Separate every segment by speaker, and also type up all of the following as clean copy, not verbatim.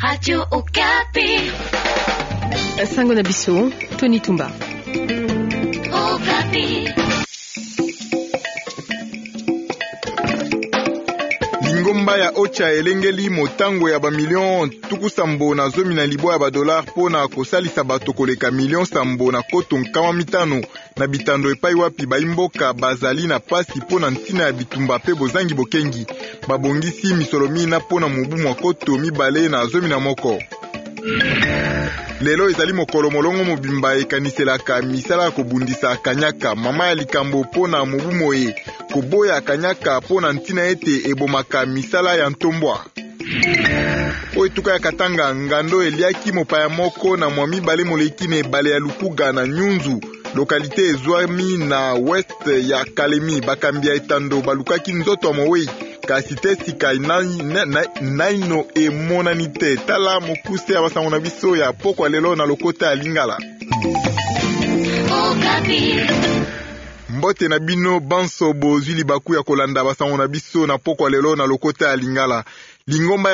Speaker 1: Radio Okapi.
Speaker 2: Sango na biso, Tony Tumba.
Speaker 1: Okapi.
Speaker 3: Lingomba ya ocha elengeli motango ya ba million tuku sambo na zomi na libwa ya ba dollar pona kosalisa bato koleka million sambo na koto nkama mitano na bitando epai wapi baimboka bazali na pasi pona ntina ya bitumba pe bozangi bokengi babongisi misolomi na pona mobumu wa koto mibale na zomi na moko. Lelo ezali mokolo molongo mobimba ekaniselaka misala kobundisa kanyaka mama ya likambo pona mobumo koboya kanyaka pona ntina ete ebomaka misala ya ntombwa. Oetuka ya Katanga ngando eliaki mopaya moko na mwa mibale moleki na ebale ya Lukuga na Nyunzu lokalite ezwami na west ya Kalemi bakambia etando balukaki nzoto amowei kasi te sika naino emonani te tala mokuse ya basango na biso ya pokwa lelo na lokota ya Lingala. Mbote na bino banso bozwi libaku ya kolanda basango na biso na pokwa lelo na lokota ya Lingala. Lingomba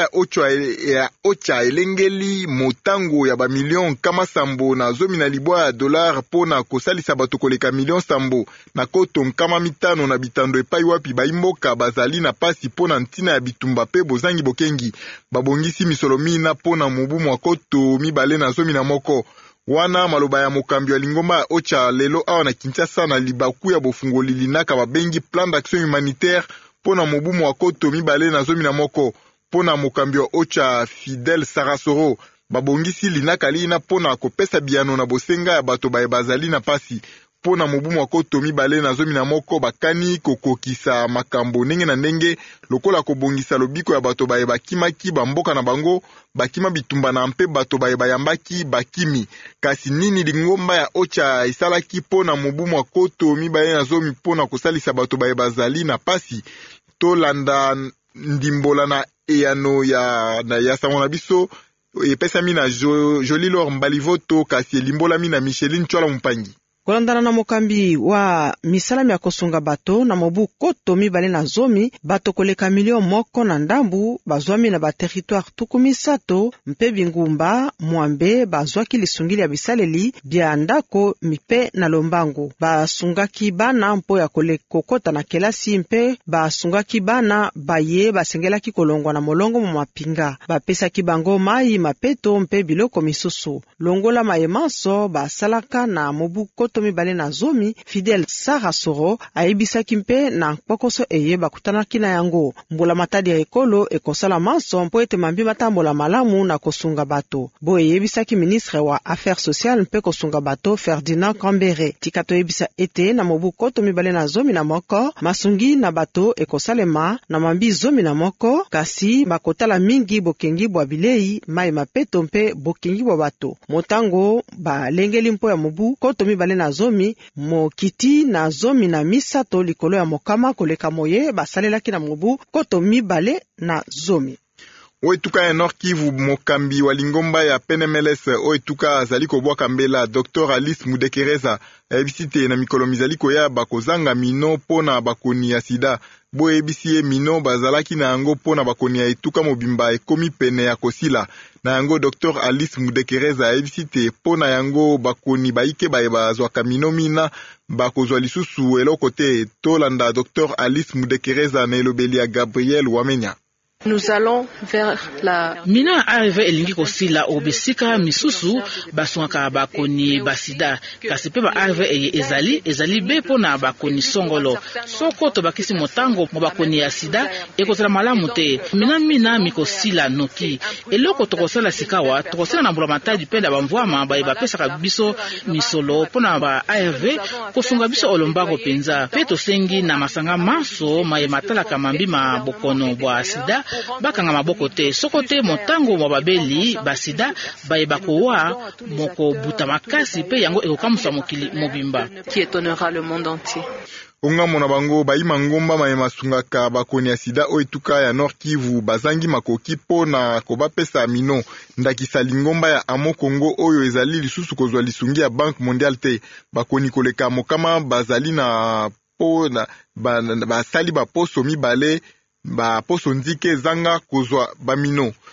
Speaker 3: ya ocha elengeli motango ya ba million kama sambo na zomi na libwa ya dollar pona kosalisa bato koleka million sambo na koto nkama mitano na bitando epai wapi baimboka bazali na pasi pona ntina ya bitumba pe bozangi bokengi babongisi misolomi na pona mobumu wa koto mibale na zomi na moko. Wana maloba ya mokambi wa lingomba ya ocha lelo awa na Kinshasa na libaku ya bofungoli linaka babengi plan d'action humanitaire pona mobumu wa koto mibale na zomi na moko. Pona mokambi wa ocha Fidel Sarasoro babongisi linaka lina pona kopesa biano na bosenga ya bato bazali na pasi pona mobumu wa koto mibale na zomi na moko bakani kokokisa makambo ndenge na ndenge lokola kobongisa lobiko ya bato bakimaki bamboka na bango bakima bitumba na mpe bato bayambaki bakimi kasi nini lingomba ya ocha isalaki pona mobumu wa koto mibale na zomi pona kosalisa bato bazali na pasi to landa ndimbola na eyano ya sango na biso epesami na Jolilor Mbalivoto kasi elimbolami na Micheline Chwala Mpangi.
Speaker 4: Kolandana na mokambi wa misalami ya kosunga bato na mobu koto mibale na zomi bato koleka million moko na ndambu bazwami na ba territoire tuku misato mpe bingumba mwambe bazwaki lisungili ya bisaleli bia ndako mipe na lombangu basungaki bana mpo ya kokota na kelasi mpe basungaki bana baye basengelaki kolongwa na molongo mu mapinga bapesaki bango mai mapeto mpe biloko misusu longola mayemanso basalaka na mobu koto mibale na zomi. Fidel Sarasoro ayebisaki mpe na nkpokoso eye bakutanaki na yango mbula matadi ya ekolo ekosala manso mpo ete mambi matambola malamu na kosunga bato bo eyebisaki ministre wa affaires sociales mpe kosunga bato Ferdinand Kambere tikato yebisa ete na mobu koto mibale na zomi na moko masungi na bato ekosalema na mambi zomi na moko kasi bakotala mingi bokengi bwa bilei mai mapeto mpe bokengi bwa bato motango balengeli mpo ya mobu koto mibale na zomi mokiti na zomi na misato likolo ya mokama koleka moye basalelaki na mobu koto mibale na zomi.
Speaker 3: Oetuka ya Nord Kivu mokambi wa lingomba ya PNMLS oetuka azali kobwaka mbela Dr. Alice Mudekereza ebisite na mikolo mizali koya bakozanga mino pona bakoni ya sida bo ebisi mino bazalaki na yango pona bakoni ya etuka mobimba ekomi pene ya kosila na yango Dr. Alice Mudekereza ebisite pona yango bakoni baike bazwaka mino mina bakozwa lisusu eloko te tolanda Dr. Alice Mudekereza na elobeli ya Gabriel Wamenya.
Speaker 5: Nous allons vers la
Speaker 6: mina arrive elingi kosila obesika misusu baswaka bakoni basida kasi pe ba arrive ezali be pona bakoni songolo soko to bakisi motango mo bakoni ya sida ekozala malamu te mina mikosila noki eloko tokosala sikawa tokosala na mbula matadi pe na bamvwama bapesaka biso misolo pona ba ARV kosunga biso olombako penza pe tosengi na masanga maso maye matalaka mambi bokono bwa sida bakanga maboko te soko te motango mwa babeli basida bayeba kowa moko buta makasi pe yango ekokamusa mokili mobimba
Speaker 5: qui étonnera le monde entier.
Speaker 3: Ongambo na bango bayima ngomba mayema sungaka bakoni ya sida oetuka ya Nord Kivu bazangi makoki pona kobapesa mino ndakisa lingomba ya Amo Kongo oyo ezali lisusu kozwa lisungi ya Banque Mondiale te bakoni koleka mokama bazali na pona basali baposo mibale ba poso nzike zanga kozwa bamino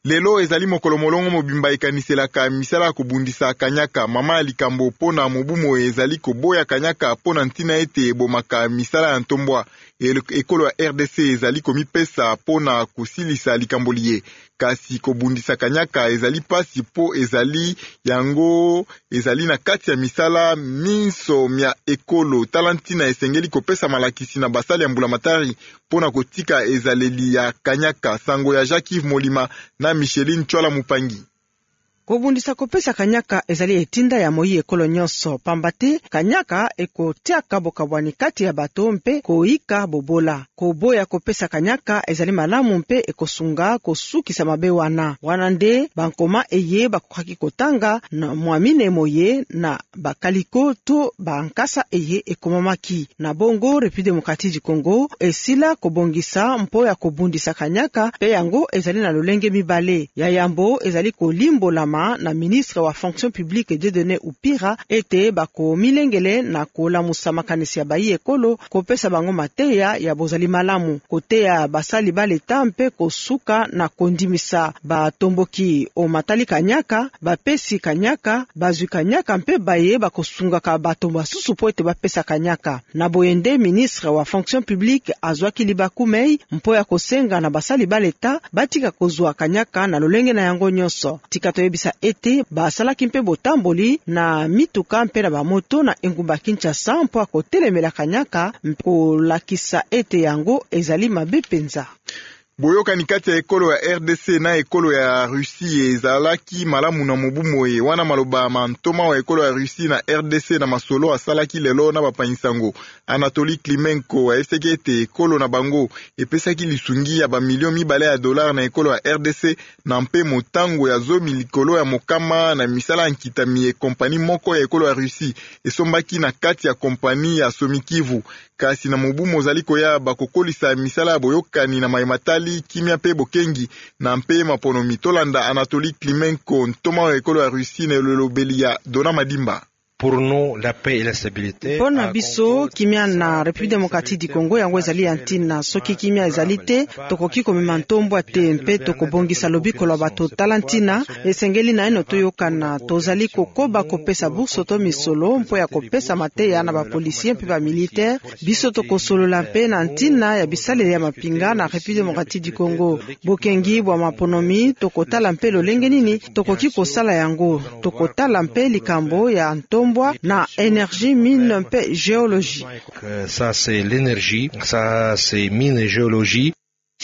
Speaker 3: Lelo ezali mokolo molongo mobimba ekaniselaka misala kobundisa kanyaka. Mama ya likambo pona mobumo ezali koboya kanyaka pona ntina ete ebomaka misala ya ntombwa. Ekolo ya RDC ezali komipesa pona kosilisa likambo liye. Kasi kobundisa kanyaka ezali pasi po ezali yango ezali na kati ya misala minso mya ekolo. Talantina esengeli kopesa malakisi na basali ya mbulamatari pona kotika ezaleli ya kanyaka. Sango ya Jacques Molima na Micheline Chola Mupangi.
Speaker 4: Kobundisa kopesa kanyaka ezali etinda ya moi ekolo nyonso. Pambate kanyaka ekotiaka bokabwani kati ya bato mpe koika bobola. Koboya kopesa kanyaka ezali malamu mpe ekosunga kosukisa mabe wana. Wana nde bankoma eye bakokaki kotanga na mwamine moye na bakaliko to bankasa eye ekomamaki. Na bongo République démocratique du Congo esila kobongisa mpo ya kobundisa kanyaka pe yango ezali na lolenge mibale. Ya yambo ezali kolimbola na ministre wa fonction publique Dieudonné Upira ete bako milengele na kolamusa makanisi ya bayi ekolo kopesa bango mateya ya bozali malamu koteya basali baleta mpe kosuka na kondimisa batomboki o matali kanyaka bapesi kanyaka bazwi kanyaka mpe baye bakosungaka bato basusu po ete bapesa kanyaka. Na boyende ministre wa fonction publique azwaki libakumei mpo ya kosenga na basali baleta batika kozwa kanyaka na lolenge na yango nyonso. Tika toyebisa ete basalaki mpe botamboli na mituka mpe na bamoto na engumba Kinshasa mpo akotelemela kanyaka kolakisa ete yango ezali mabe penza.
Speaker 3: Boyokani kati ya ekolo ya RDC na ekolo ya Russie ezalaki malamu na mobumo e. Wana maloba mantoma wa ekolo ya Russie na RDC na masolo asalaki lelo na bapanyisango. Anatoly Klimenko eseki ete ekolo na bango epesaki lisungi ya bamilio mibale ya dolar na ekolo ya RDC na mpe motango ya zomi likolo ya mokama na misala nkitami e kompani moko ya ekolo ya Russie esombaki na kati ya kompani ya Somikivu. Kasi na mobumo ozali koya bakokolisa misala ya boyokani na maimatali kimia pe bokengi na mpe maponomi. Tolanda Anatoly Klimenko ntoma wa ekolo ya Russie na lolobeli ya Dona Madimba.
Speaker 7: Pour nous, la paix et la stabilité.
Speaker 4: Pona biso kimia na République démocratique du Congo yango ezali antina soki kimia ezali te tokoki komema ntombwa te mpe tokobongisa lobiko la bato talantina esengeli na eno toyokana tozali kokoba kopesa burso to misolo mpo ya kopesa mateya na bapolisier mpe bamilitaire biso tokosolola mpe na ntina ya bisaleli ya mapinga na République démocratique du Congo bokengi bwa maponomi tokotala mpe lolenge nini tokoki kosala yango tokotala mpe likambo ya ntombwa na énergie mine mpe géologie.
Speaker 7: Ça c'est l'énergie, ça c'est mine et géologie.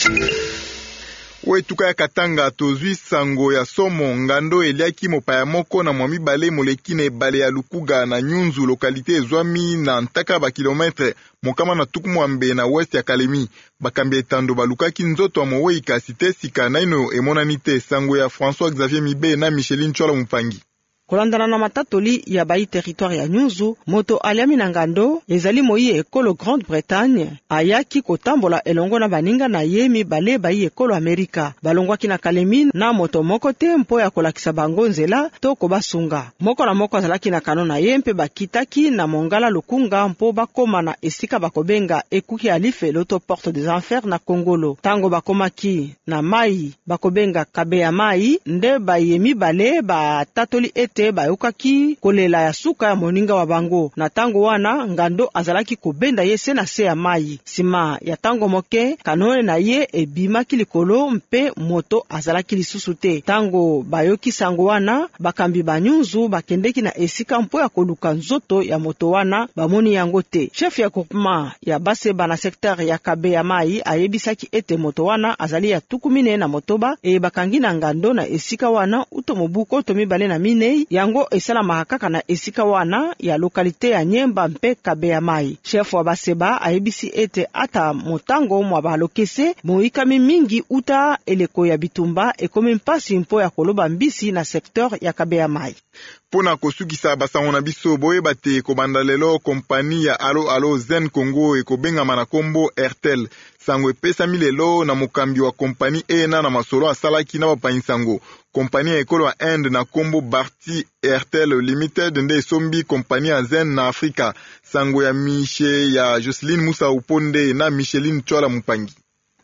Speaker 3: Wetuka ya Katanga tozwi sango ya somo ngando eliaki mopaya moko na mwami bale molekine bale ya Lukuga na Nyunzu lokalite ezwami na ntaka ba kilometre mokama na tukumwambe na west ya Kalemi. Bakambi etando balukaki nzoto amowei kasi te sika na ino emonanite. Sango ya François Xavier Mibe na Micheline Chola Mupangi.
Speaker 4: Kolandana na matatoli ya bayi territoire ya Nyunzu, moto aliami na ngando ezali moi ekolo Grande-Bretagne ayaki kotambola elongo na baninga na yemi bale bayi ekolo Amerika. Balongwaki na Kalemi na moto moko te mpo ya kolakisa bango nzela to kobasunga. Moko na moko azalaki na kano na ye mpe bakitaki na Mongala Lukunga mpo bakoma na esika bakobenga ekuki alife loto porte des enfers na Kongolo. Tango bakomaki na mai bakobenga kabe ya mai nde bayemi bale batatoli ete bayokaki kolela ya suka ya moninga wa bango. Na tango wana ngando azalaki kobenda ye se na se ya mai. Sima ya tango moke kanone na ye ebimaki likolo mpe moto azalaki lisusu te. Tango bayoki sango wana bakambi banyunzu bakendeki na esika mpo ya koluka nzoto ya moto wana bamoni yango te. Chef ya groupement ya Baseba na secteur ya Kabe ya mai ayebisaki ete moto wana azali ya tukumine na motoba bakangi na ngando na esika wana utomobuko tomibale na minei yango esala mahakaka na esika wana ya lokalite ya Nyemba mpe Kabe ya mai. Chef wa Baseba ayebisi ete ata motango mwa balokese moikami mingi uta eleko ya bitumba ekomi mpasi mpo ya koloba mbisi na secteur ya Kabe ya mai.
Speaker 3: Pona kosukisa basango na biso boyeba te kobanda lelo kompani ya Alo Zen Congo ekobengama na kombo Airtel. Sango epesami lelo na mokambi wa kompani ena na masolo asalaki na bapanyisango. Kompani ya ekolo ya Inde na kombo Bharti Airtel Limited nde esombi kompani ya Zen na Afrika. Sango ya Miche ya Jocelyn Musa Uponde na Micheline Chola Mupangi.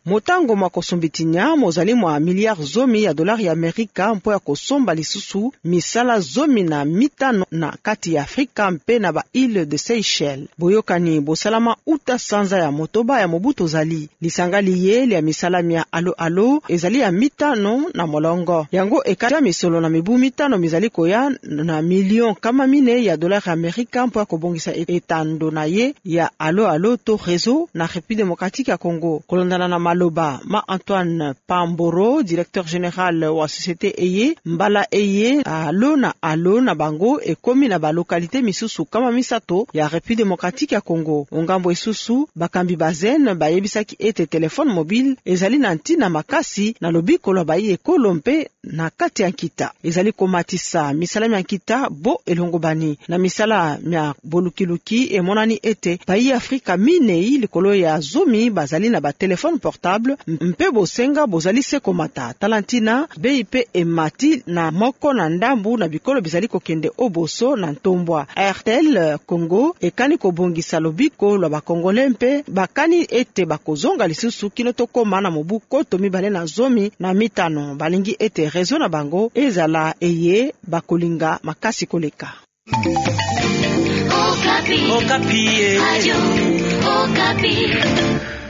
Speaker 4: motango mwa kosombitinya mozali mwa miliard zomi ya dolari ya Amerika mpo ya kosomba lisusu misala zomi na mitano na kati ya Afrika mpe na ba île de Seychelles. Boyokani bosalama uta sanza ya motoba ya Mobutu zali lisanga liye ya misala mia alo ezali ya mitano na molongo yango ekata misolo na mibu mitano mizali koya na milion kama mine ya dolari Amerika mpo ya kobongisa etando na ye ya alo to réseau na République démocratique ya Congo. Kolondana na maloba ma Antoine Pamboro, directeur général wa société eye mbala eye alo na bango ekomi na ba localité misusu kama misato ya République démocratique ya Congo. Ongambo isusu bakambi bazen bayebisaki ete telefone mobile ezali na ntina makasi na lobikolo bayi ekolo mpe na kati ya nkita ezali komatisa misala mya nkita bo elongo bani na misala mya bolukiluki emonani ete bayi Afrika minei likolo ya zomi bazali na ba telefone portable mpe bosenga bozali se komata talantina BIP emati na moko na ndambu na bikolo bizali kokende oboso na ntombwa. Airtel Congo ekani kobongisa lobiko lwa bakongole mpe bakani ete bakozonga lisusu kino tokoma na mobu koto mibale na zomi na mitano balingi ete réseau na bango ezala eye bakolinga makasi koleka.
Speaker 1: Okapi. Radio Okapi.